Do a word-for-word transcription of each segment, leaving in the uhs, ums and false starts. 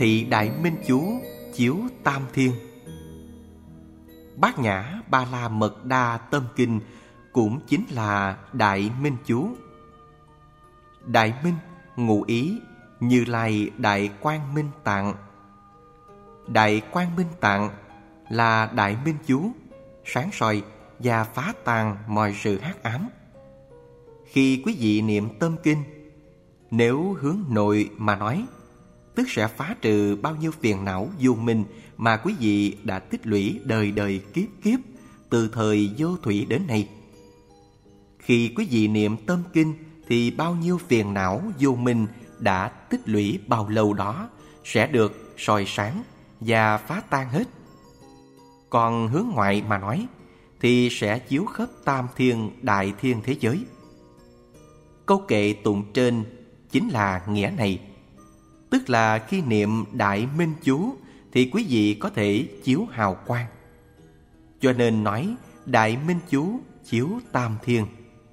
thị Đại Minh Chú chiếu Tam Thiên. Bát Nhã Ba La Mật Đa Tâm Kinh cũng chính là Đại Minh Chú. Đại Minh ngụ ý Như Lai Đại Quang Minh Tạng. Đại Quang Minh Tạng là Đại Minh Chú, sáng soi và phá tan mọi sự hắc ám. Khi quý vị niệm tâm kinh, nếu hướng nội mà nói, tức sẽ phá trừ bao nhiêu phiền não vô minh mà quý vị đã tích lũy đời đời kiếp kiếp từ thời vô thủy đến nay. Khi quý vị niệm tâm kinh thì bao nhiêu phiền não vô minh đã tích lũy bao lâu đó sẽ được soi sáng và phá tan hết. Còn hướng ngoại mà nói thì sẽ chiếu khắp tam thiên đại thiên thế giới. Câu kệ tụng trên chính là nghĩa này. Tức là khi niệm Đại Minh Chú thì quý vị có thể chiếu hào quang. Cho nên nói Đại Minh Chú chiếu tam thiên.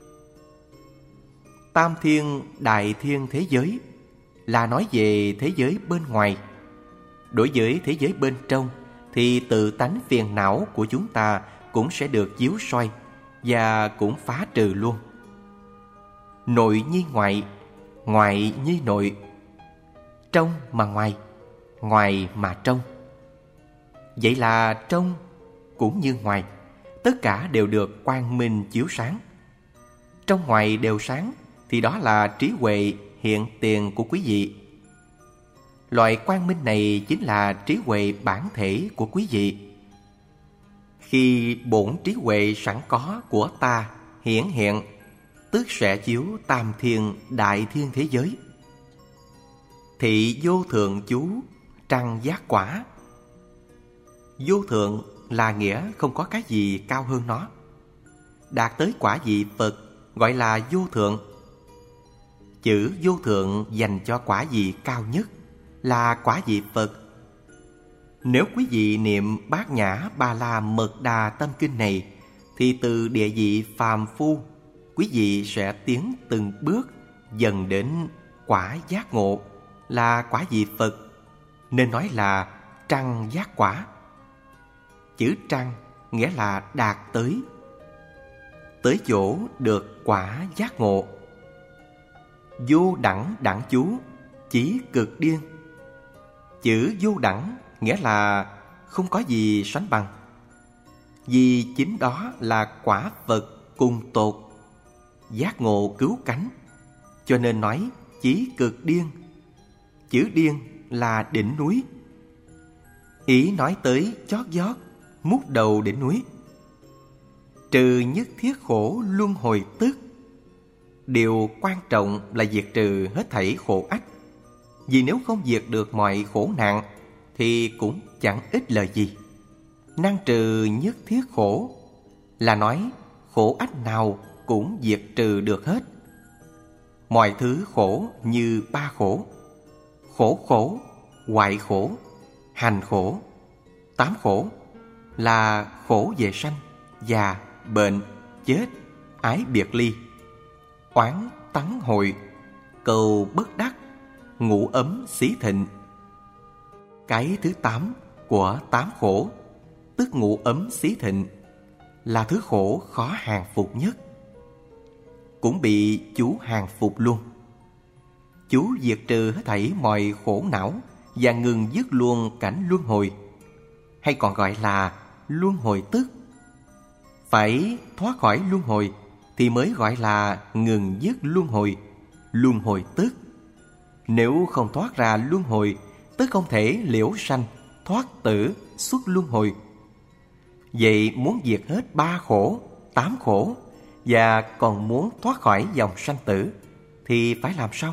Tam thiên đại thiên thế giới là nói về thế giới bên ngoài. Đối với thế giới bên trong thì tự tánh phiền não của chúng ta cũng sẽ được chiếu soi và cũng phá trừ luôn. Nội nhi ngoại, ngoại nhi nội, trong mà ngoài, ngoài mà trong. Vậy là trong cũng như ngoài, tất cả đều được quang minh chiếu sáng. Trong ngoài đều sáng thì đó là trí huệ hiện tiền của quý vị. Loại quang minh này chính là trí huệ bản thể của quý vị. Khi bổn trí huệ sẵn có của ta hiển hiện, tức sẽ chiếu tam thiên đại thiên thế giới. Thị vô thượng chú trăng giác quả. Vô thượng là nghĩa không có cái gì cao hơn nó. Đạt tới quả vị Phật gọi là vô thượng. Chữ vô thượng dành cho quả vị cao nhất là quả vị Phật. Nếu quý vị niệm Bát Nhã Ba La Mật Đa Tâm Kinh này thì từ địa vị phàm phu quý vị sẽ tiến từng bước dần đến quả giác ngộ là quả vị Phật, nên nói là trăng giác quả. Chữ trăng nghĩa là đạt tới, tới chỗ được quả giác ngộ. Vô đẳng đẳng chú chí cực điên. Chữ vô đẳng nghĩa là không có gì sánh bằng, vì chính đó là quả Phật cùng tột, giác ngộ cứu cánh, cho nên nói chí cực điên. Chữ điên là đỉnh núi, ý nói tới chót vót mút đầu đỉnh núi. Trừ nhất thiết khổ luân hồi tức. Điều quan trọng là diệt trừ hết thảy khổ ách, vì nếu không diệt được mọi khổ nạn thì cũng chẳng ích lợi gì. Năng trừ nhất thiết khổ là nói khổ ách nào cũng diệt trừ được hết. Mọi thứ khổ như ba khổ: khổ khổ, hoại khổ, hành khổ. Tám khổ là khổ về sanh, già, bệnh, chết, ái biệt ly, oán tắng hội, cầu bất đắc, ngủ ấm xí thịnh. Cái thứ tám của tám khổ, tức ngủ ấm xí thịnh, là thứ khổ khó hàng phục nhất, cũng bị chú hàng phục luôn. Chú diệt trừ hết thảy mọi khổ não và ngừng dứt luôn cảnh luân hồi, hay còn gọi là luân hồi tức. Phải thoát khỏi luân hồi thì mới gọi là ngừng dứt luân hồi, luân hồi tức. Nếu không thoát ra luân hồi, tức không thể liễu sanh, thoát tử, xuất luân hồi. Vậy muốn diệt hết ba khổ, tám khổ và còn muốn thoát khỏi dòng sanh tử thì phải làm sao?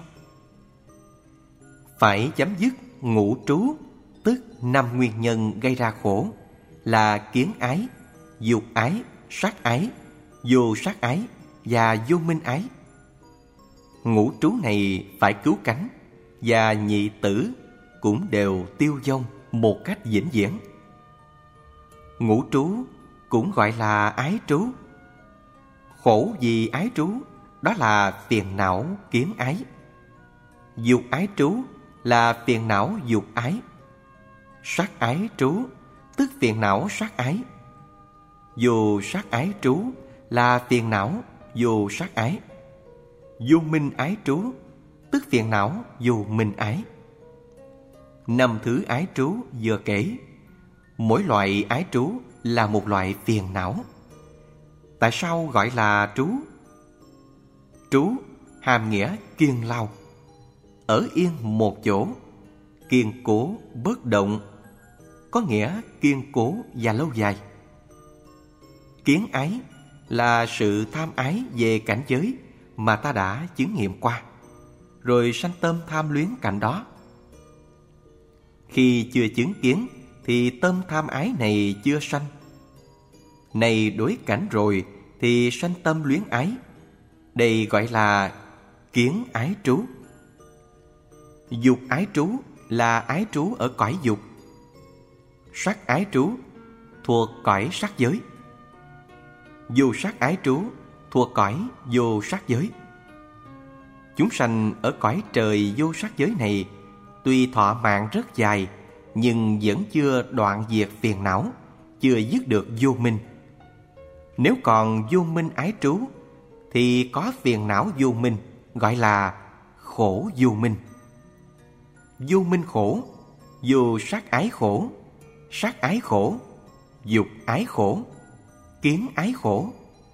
Phải chấm dứt ngũ trú, tức năm nguyên nhân gây ra khổ là kiến ái, dục ái, sát ái, vô sát ái và vô minh ái. Ngũ trú này phải cứu cánh, và nhị tử cũng đều tiêu vong một cách vĩnh viễn. Ngũ trú cũng gọi là ái trú. Khổ vì ái trú đó là phiền não kiến ái. Dục ái trú là phiền não dục ái. Sát ái trú tức phiền não sát ái. Vô sát ái trú là phiền não vô sát ái. Vô minh ái trú tức phiền não vô minh ái. Năm thứ ái trú vừa kể, mỗi loại ái trú là một loại phiền não. Tại sao gọi là trú? Trú hàm nghĩa kiên lao, ở yên một chỗ, kiên cố bất động, có nghĩa kiên cố và lâu dài. Kiến ái là sự tham ái về cảnh giới mà ta đã chứng nghiệm qua, rồi sanh tâm tham luyến cảnh đó. Khi chưa chứng kiến thì tâm tham ái này chưa sanh. Này đối cảnh rồi thì sanh tâm luyến ái. Đây gọi là kiến ái trú. Dục ái trú là ái trú ở cõi dục. Sắc ái trú thuộc cõi sắc giới. Vô sắc ái trú thuộc cõi vô sắc giới. Chúng sanh ở cõi trời vô sắc giới này tuy thọ mạng rất dài, nhưng vẫn chưa đoạn diệt phiền não, chưa dứt được vô minh. Nếu còn vô minh ái trú thì có phiền não vô minh, gọi là khổ vô minh. Vô minh khổ, vô sắc ái khổ, sắc ái khổ, dục ái khổ, kiến ái khổ.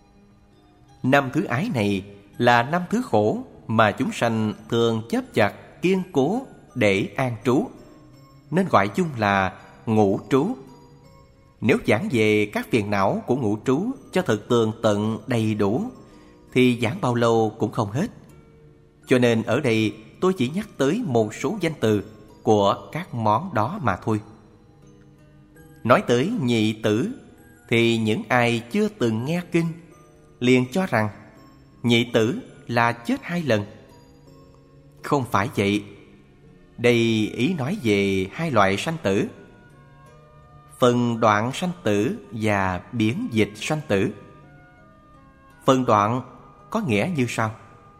Năm thứ ái này là năm thứ khổ mà chúng sanh thường chấp chặt kiên cố để an trú, nên gọi chung là ngũ trú. Nếu giảng về các phiền não của ngũ trú cho thật tường tận đầy đủ thì giảng bao lâu cũng không hết. Cho nên ở đây tôi chỉ nhắc tới một số danh từ của các món đó mà thôi. Nói tới nhị tử thì những ai chưa từng nghe kinh liền cho rằng nhị tử là chết hai lần. Không phải vậy. Đây ý nói về hai loại sanh tử: phần đoạn sanh tử và biến dịch sanh tử. Phần đoạn có nghĩa như sau: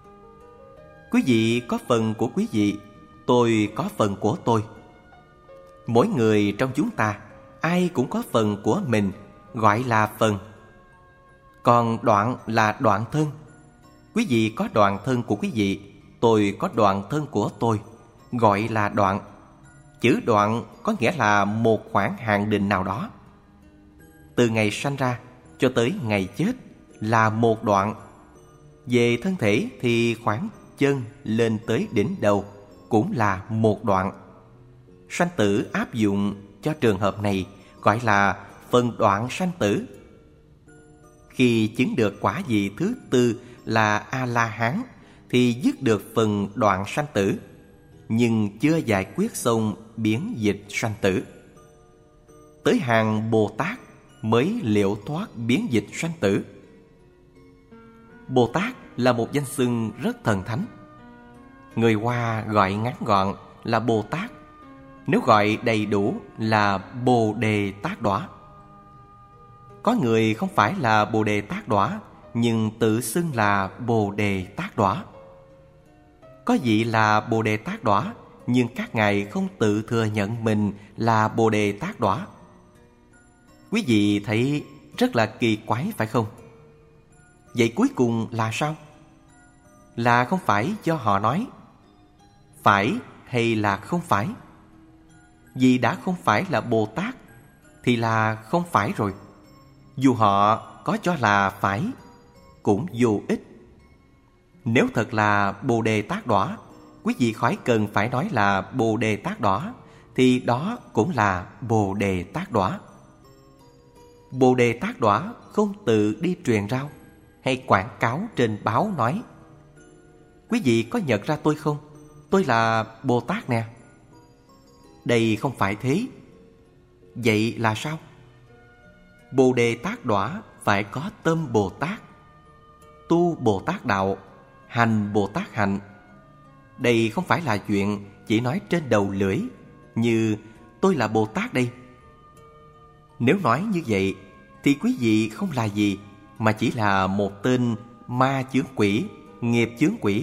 quý vị có phần của quý vị, tôi có phần của tôi. Mỗi người trong chúng ta, ai cũng có phần của mình, gọi là phần. Còn đoạn là đoạn thân. Quý vị có đoạn thân của quý vị, tôi có đoạn thân của tôi, gọi là đoạn. Chữ đoạn có nghĩa là một khoảng hạn định nào đó. Từ ngày sanh ra cho tới ngày chết là một đoạn. Về thân thể thì khoảng chân lên tới đỉnh đầu cũng là một đoạn. Sanh tử áp dụng cho trường hợp này gọi là phần đoạn sanh tử. Khi chứng được quả vị thứ tư là A-la-hán thì dứt được phần đoạn sanh tử, nhưng chưa giải quyết xong biến dịch sanh tử. Tới hàng Bồ Tát mới liễu thoát biến dịch sanh tử. Bồ Tát là một danh xưng rất thần thánh. Người Hoa gọi ngắn gọn là Bồ Tát, nếu gọi đầy đủ là Bồ Đề Tát Đọa. Có người không phải là Bồ Đề Tát Đọa, nhưng tự xưng là Bồ Đề Tát Đọa. Có vị là Bồ Đề Tát Đọa, nhưng các ngài không tự thừa nhận mình là Bồ Đề Tát Đọa. Quý vị thấy rất là kỳ quái phải không? Vậy cuối cùng là sao? Là không phải do họ nói. Phải hay là không phải? Vì đã không phải là Bồ Tát thì là không phải rồi. Dù họ có cho là phải cũng vô ích. Nếu thật là Bồ Đề Tát Đọa, quý vị khỏi cần phải nói là Bồ Đề Tát Đọa, thì đó cũng là Bồ Đề Tát Đọa. Bồ Đề Tát Đọa không tự đi truyền rao hay quảng cáo trên báo nói: quý vị có nhận ra tôi không? Tôi là Bồ Tát nè. Đây không phải thế. Vậy là sao? Bồ Đề Tát Đọa phải có tâm Bồ Tát, tu Bồ Tát đạo, hành Bồ Tát hạnh. Đây không phải là chuyện chỉ nói trên đầu lưỡi như tôi là Bồ Tát đây. Nếu nói như vậy thì quý vị không là gì mà chỉ là một tên ma chướng quỷ, nghiệp chướng quỷ,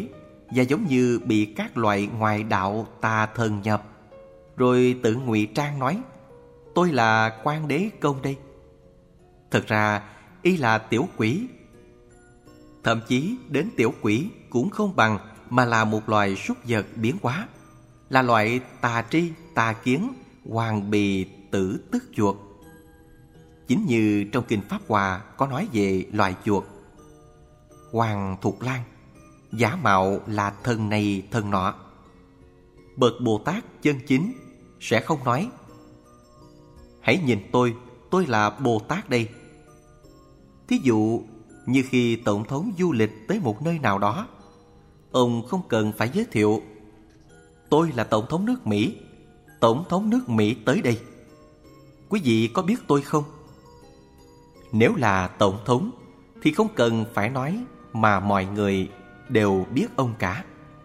và giống như bị các loại ngoại đạo tà thần nhập, rồi tự ngụy trang nói tôi là Quan Đế Công đây. Thật ra y là tiểu quỷ. Thậm chí đến tiểu quỷ cũng không bằng, mà là một loài súc vật biến hóa, là loại tà tri, tà kiến, hoàng bì tử tức chuột. Chính như trong Kinh Pháp Hòa có nói về loài chuột. Hoàng Thục Lan giả mạo là thần này thần nọ. Bậc Bồ Tát chân chính sẽ không nói hãy nhìn tôi, tôi là Bồ Tát đây. Thí dụ như khi Tổng thống du lịch tới một nơi nào đó, ông không cần phải giới thiệu tôi là Tổng thống nước Mỹ, Tổng thống nước Mỹ tới đây, quý vị có biết tôi không? Nếu là Tổng thống thì không cần phải nói, mà mọi người đều biết ông cả.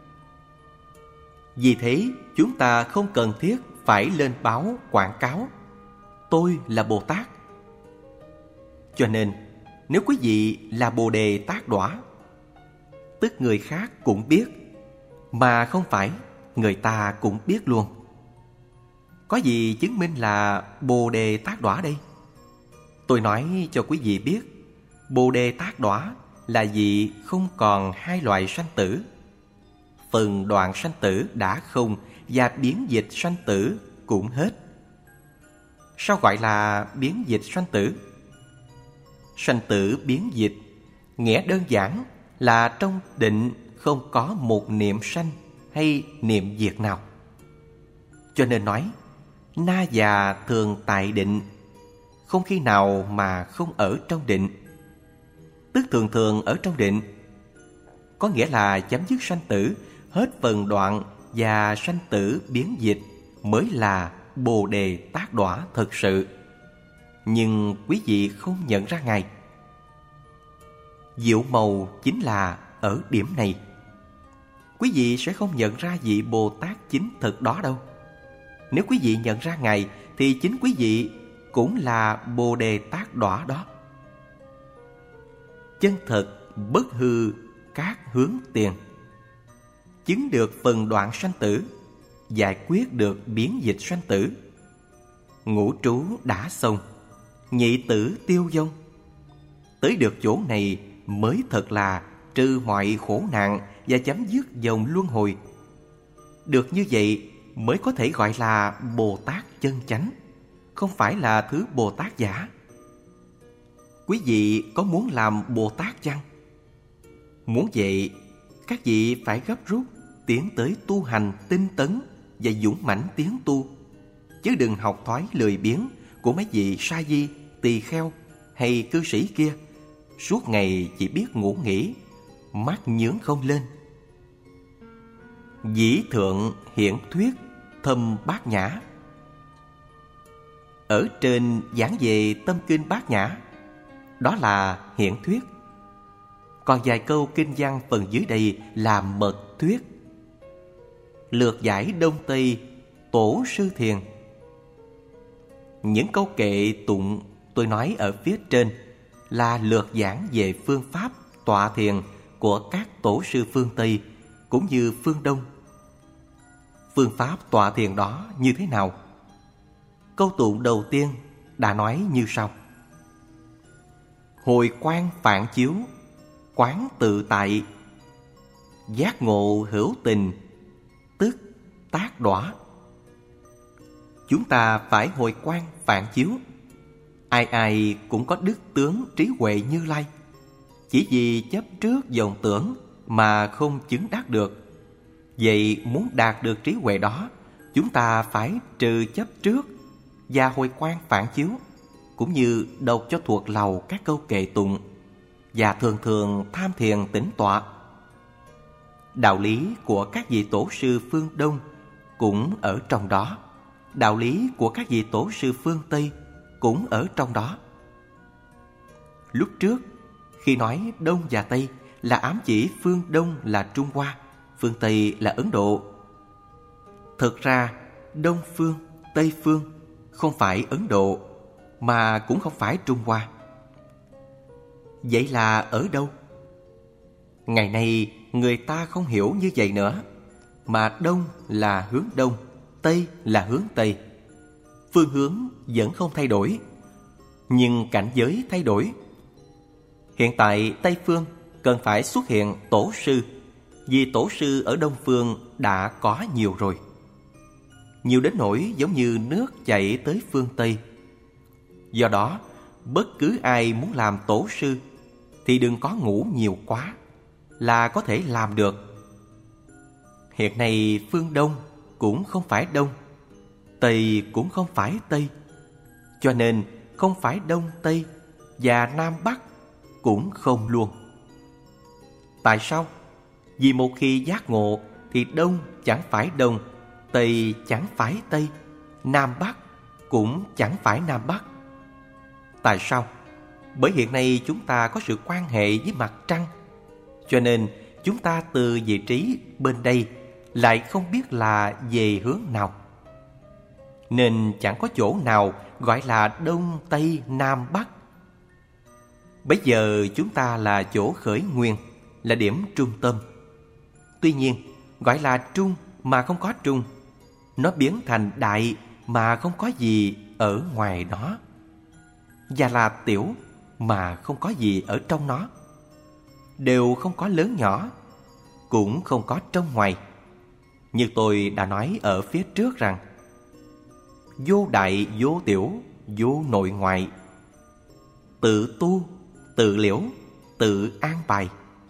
Vì thế chúng ta không cần thiết phải lên báo quảng cáo tôi là Bồ Tát. Cho nên nếu quý vị là Bồ Đề Tát Đọa, tức người khác cũng biết, mà không phải người ta cũng biết luôn. Có gì chứng minh là Bồ Đề Tát Đọa đây? Tôi nói cho quý vị biết, Bồ Đề Tát Đọa là vì không còn hai loại sanh tử. Phần đoạn sanh tử đã không, và biến dịch sanh tử cũng hết. Sao gọi là biến dịch sanh tử? Sanh tử biến dịch, nghĩa đơn giản là trong định không có một niệm sanh hay niệm diệt nào. Cho nên nói, na già thường tại định, không khi nào mà không ở trong định. Tức thường thường ở trong định, có nghĩa là chấm dứt sanh tử, hết phần đoạn và sanh tử biến dịch mới là Bồ Đề Tát Đọa thực sự. Nhưng quý vị không nhận ra Ngài. Diệu màu chính là ở điểm này. Quý vị sẽ không nhận ra vị Bồ Tát chính thực đó đâu. Nếu quý vị nhận ra Ngài thì chính quý vị cũng là Bồ Đề Tát Đọa đó. Chân thật bất hư các hướng tiền, chứng được phần đoạn sanh tử, giải quyết được biến dịch sanh tử. Ngũ trú đã xong, nhị tử tiêu vong. Tới được chỗ này mới thật là trừ mọi khổ nạn và chấm dứt dòng luân hồi. Được như vậy mới có thể gọi là Bồ Tát chân chánh, không phải là thứ Bồ Tát giả. Quý vị có muốn làm Bồ Tát chăng? Muốn vậy, các vị phải gấp rút tiến tới tu hành tinh tấn và dũng mãnh tiến tu, chứ đừng học thói lười biếng của mấy vị sa di, tỳ kheo hay cư sĩ kia, suốt ngày chỉ biết ngủ nghỉ, mắt nhướng không lên. Dĩ thượng hiển thuyết thâm bát nhã. Ở trên giảng về tâm kinh Bát Nhã, đó là hiển thuyết. Còn vài câu kinh văn phần dưới đây là mật thuyết. Lược giải Đông Tây Tổ Sư Thiền. Những câu kệ tụng tôi nói ở phía trên là lược giảng về phương pháp tọa thiền của các tổ sư phương Tây cũng như phương Đông. Phương pháp tọa thiền đó như thế nào? Câu tụng đầu tiên đã nói như sau: hồi quang phản chiếu, quán tự tại, giác ngộ hữu tình, tức tác đọa. Chúng ta phải hồi quang phản chiếu. Ai ai cũng có đức tướng trí huệ Như Lai, chỉ vì chấp trước vọng tưởng mà không chứng đắc được. Vậy muốn đạt được trí huệ đó, chúng ta phải trừ chấp trước và hồi quang phản chiếu, cũng như đọc cho thuộc lòng các câu kệ tụng và thường thường tham thiền tĩnh tọa. Đạo lý của các vị tổ sư phương Đông cũng ở trong đó. Đạo lý của các vị tổ sư phương Tây cũng ở trong đó. Lúc trước, khi nói Đông và Tây là ám chỉ phương Đông là Trung Hoa, phương Tây là Ấn Độ. Thực ra, Đông phương, Tây phương không phải Ấn Độ, mà cũng không phải Trung Hoa. Vậy là ở đâu? Ngày nay người ta không hiểu như vậy nữa, mà đông là hướng đông, tây là hướng tây. Phương hướng vẫn không thay đổi, nhưng cảnh giới thay đổi. Hiện tại Tây Phương cần phải xuất hiện tổ sư, vì tổ sư ở Đông Phương đã có nhiều rồi. Nhiều đến nỗi giống như nước chảy tới phương Tây. Do đó, bất cứ ai muốn làm tổ sư thì đừng có ngủ nhiều quá, là có thể làm được. Hiện nay phương Đông cũng không phải Đông, Tây cũng không phải Tây, cho nên không phải Đông Tây và Nam Bắc cũng không luôn. Tại sao? Vì một khi giác ngộ thì Đông chẳng phải Đông, Tây chẳng phải Tây, Nam Bắc cũng chẳng phải Nam Bắc. Tại sao? Bởi hiện nay chúng ta có sự quan hệ với mặt trăng, cho nên chúng ta từ vị trí bên đây lại không biết là về hướng nào, nên chẳng có chỗ nào gọi là Đông, Tây, Nam, Bắc. Bây giờ chúng ta là chỗ khởi nguyên, là điểm trung tâm. Tuy nhiên, gọi là trung mà không có trung, nó biến thành đại mà không có gì ở ngoài đó, và là tiểu mà không có gì ở trong nó. Đều không có lớn nhỏ, cũng không có trong ngoài. Như tôi đã nói ở phía trước rằng, vô đại vô tiểu, vô nội ngoại, tự tu, tự liễu, tự an bài.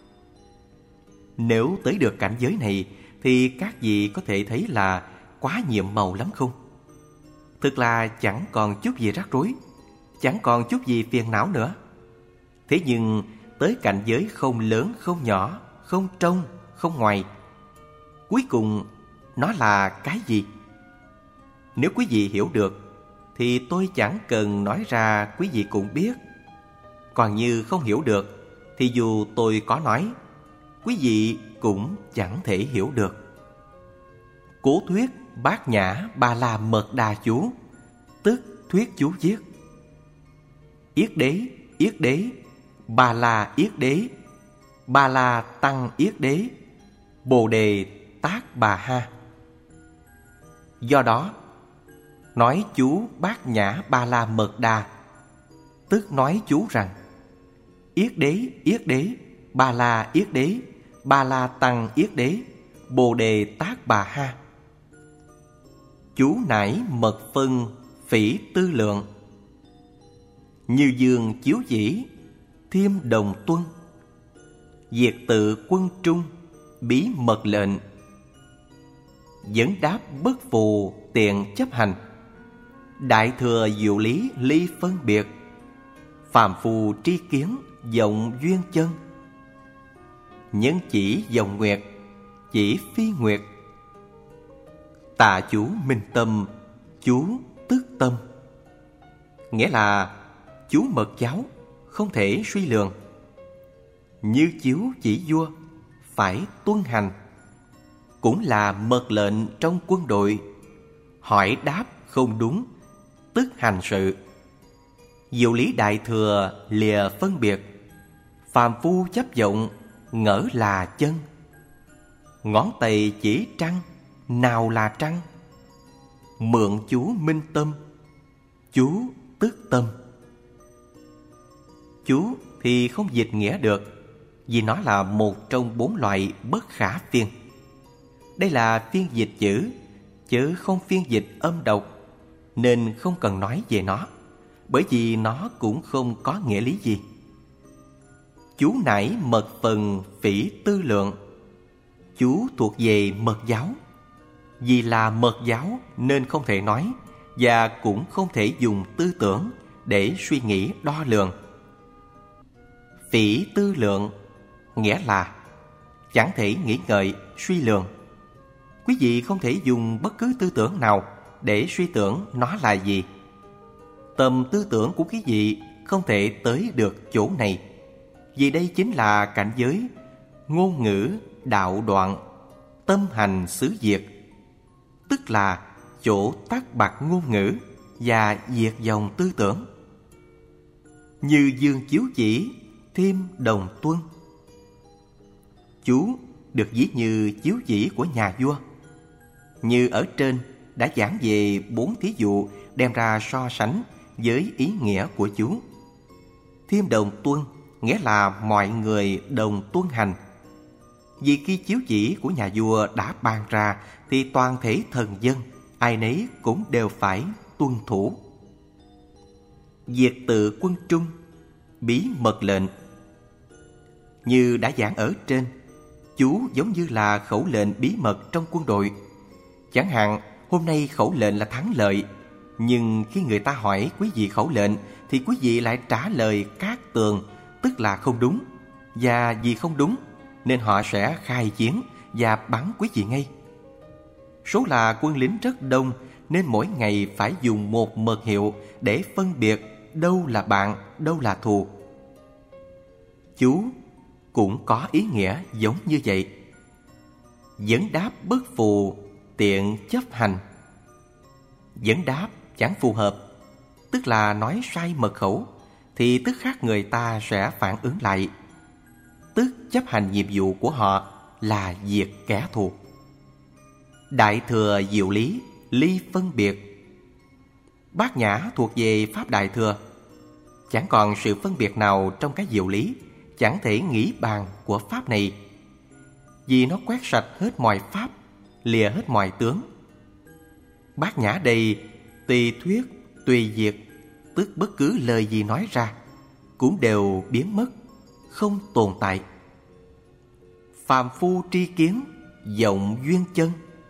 Nếu tới được cảnh giới này thì các vị có thể thấy là quá nhiệm màu lắm không? Thực là chẳng còn chút gì rắc rối, chẳng còn chút gì phiền não nữa. Thế nhưng tới cảnh giới không lớn, không nhỏ, không trong, không ngoài, cuối cùng nó là cái gì? Nếu quý vị hiểu được thì tôi chẳng cần nói ra, quý vị cũng biết. Còn như không hiểu được thì dù tôi có nói, quý vị cũng chẳng thể hiểu được. Cố thuyết Bát Nhã Ba La Mật Đa chú, tức thuyết chú viết: Yết đế, yết đế, Ba La yết đế, Ba La tăng yết đế, Bồ đề tát bà ha. Do đó, nói chú Bát Nhã Ba La Mật Đa, tức nói chú rằng Yết đế, yết đế, Ba La yết đế, Ba La tăng yết đế, Bồ đề tát bà ha. Chú nải mật phân phỉ tư lượng, như dương chiếu dĩ, thiêm đồng tuân, diệt tự quân trung, bí mật lệnh, vấn đáp bất phù tiện chấp hành, đại thừa diệu lý ly phân biệt, phàm phu tri kiến vọng duyên chân, nhân chỉ dòng nguyệt, chỉ phi nguyệt, tà chú minh tâm, chú tức tâm. Nghĩa là chú mật giáo không thể suy lường, như chiếu chỉ vua phải tuân hành, cũng là mật lệnh trong quân đội. Hỏi đáp không đúng, tức hành sự. Diệu lý đại thừa lìa phân biệt, phàm phu chấp vọng ngỡ là chân. Ngón tay chỉ trăng, nào là trăng. Mượn chú minh tâm, chú tức tâm. Chú thì không dịch nghĩa được, vì nó là một trong bốn loại bất khả phiên. Đây là phiên dịch chữ, chứ không phiên dịch âm độc, nên không cần nói về nó, bởi vì nó cũng không có nghĩa lý gì. Chú nải mật phần phỉ tư lượng, chú thuộc về mật giáo. Vì là mật giáo nên không thể nói, và cũng không thể dùng tư tưởng để suy nghĩ đo lường. Phỉ tư lượng nghĩa là chẳng thể nghĩ ngợi, suy lường. Quý vị không thể dùng bất cứ tư tưởng nào để suy tưởng nó là gì. Tầm tư tưởng của quý vị không thể tới được chỗ này, vì đây chính là cảnh giới ngôn ngữ đạo đoạn, tâm hành xứ diệt, tức là chỗ tắt bặt ngôn ngữ và diệt dòng tư tưởng. Như dương chiếu chỉ, thêm đồng tuân. Chú được ví như chiếu chỉ của nhà vua. Như ở trên đã giảng về bốn thí dụ đem ra so sánh với ý nghĩa của chú. Thiêm đồng tuân nghĩa là mọi người đồng tuân hành. Vì khi chiếu chỉ của nhà vua đã ban ra thì toàn thể thần dân ai nấy cũng đều phải tuân thủ. Diệt tự quân trung, bí mật lệnh. Như đã giảng ở trên, chú giống như là khẩu lệnh bí mật trong quân đội. Chẳng hạn hôm nay khẩu lệnh là thắng lợi, nhưng khi người ta hỏi quý vị khẩu lệnh thì quý vị lại trả lời cát tường, tức là không đúng. Và vì không đúng nên họ sẽ khai chiến và bắn quý vị ngay. Số là quân lính rất đông nên mỗi ngày phải dùng một mật hiệu để phân biệt đâu là bạn, đâu là thù. Chú cũng có ý nghĩa giống như vậy. Vấn đáp bất phù, tiện chấp hành. Vấn đáp chẳng phù hợp, tức là nói sai mật khẩu, thì tức khắc người ta sẽ phản ứng lại. Tức chấp hành nhiệm vụ của họ là diệt kẻ thù. Đại thừa diệu lý, ly phân biệt. Bát nhã thuộc về pháp đại thừa. Chẳng còn sự phân biệt nào trong cái diệu lý, chẳng thể nghĩ bàn của pháp này, vì nó quét sạch hết mọi pháp, lìa hết mọi tướng. Bát nhã đây tùy thuyết, tùy diệt, tức bất cứ lời gì nói ra cũng đều biến mất, không tồn tại. Phàm phu tri kiến, vọng duyên chân.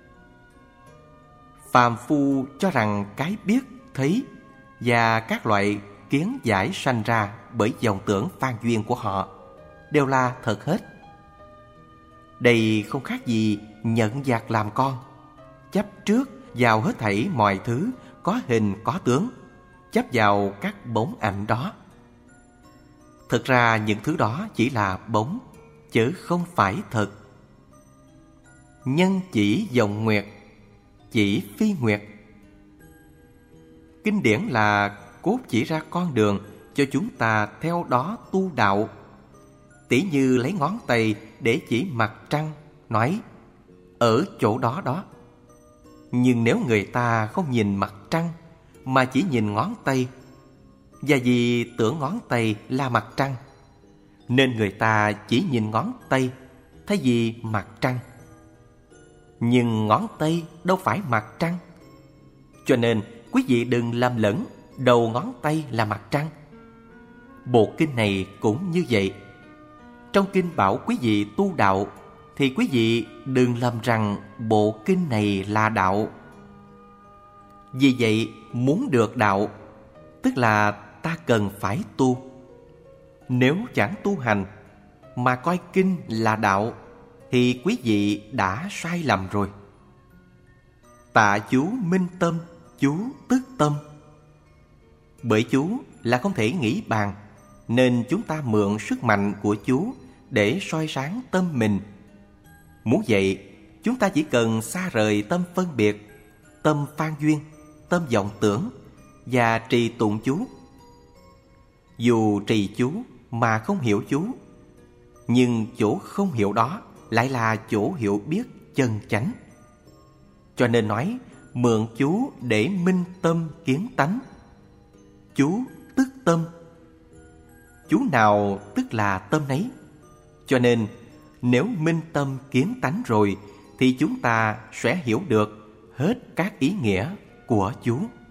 Phàm phu cho rằng cái biết, thấy và các loại kiến giải sanh ra bởi vọng tưởng phan duyên của họ đều là thật hết. Đây không khác gì nhận giặc làm con, chấp trước vào hết thảy mọi thứ có hình có tướng, chấp vào các bóng ảnh đó. Thực ra những thứ đó chỉ là bóng, chứ không phải thật. Nhân chỉ dòng nguyệt, chỉ phi nguyệt. Kinh điển là cốt chỉ ra con đường cho chúng ta theo đó tu đạo. Tỉ như lấy ngón tay để chỉ mặt trăng, nói ở chỗ đó đó. Nhưng nếu người ta không nhìn mặt trăng mà chỉ nhìn ngón tay, và vì tưởng ngón tay là mặt trăng nên người ta chỉ nhìn ngón tay thay vì mặt trăng. Nhưng ngón tay đâu phải mặt trăng, cho nên quý vị đừng lầm lẫn đầu ngón tay là mặt trăng. Bộ kinh này cũng như vậy. Trong kinh bảo quý vị tu đạo thì quý vị đừng lầm rằng bộ kinh này là đạo. Vì vậy muốn được đạo, tức là ta cần phải tu. Nếu chẳng tu hành mà coi kinh là đạo thì quý vị đã sai lầm rồi. Tạ chú minh tâm, chú tức tâm. Bởi chú là không thể nghĩ bàn, nên chúng ta mượn sức mạnh của chú để soi sáng tâm mình. Muốn vậy, chúng ta chỉ cần xa rời tâm phân biệt, tâm phan duyên, tâm vọng tưởng và trì tụng chú. Dù trì chú mà không hiểu chú, nhưng chỗ không hiểu đó lại là chỗ hiểu biết chân chánh. Cho nên nói mượn chú để minh tâm kiến tánh. Chú tức tâm. Chú nào tức là tâm nấy. Cho nên nếu minh tâm kiến tánh rồi thì chúng ta sẽ hiểu được hết các ý nghĩa của chú.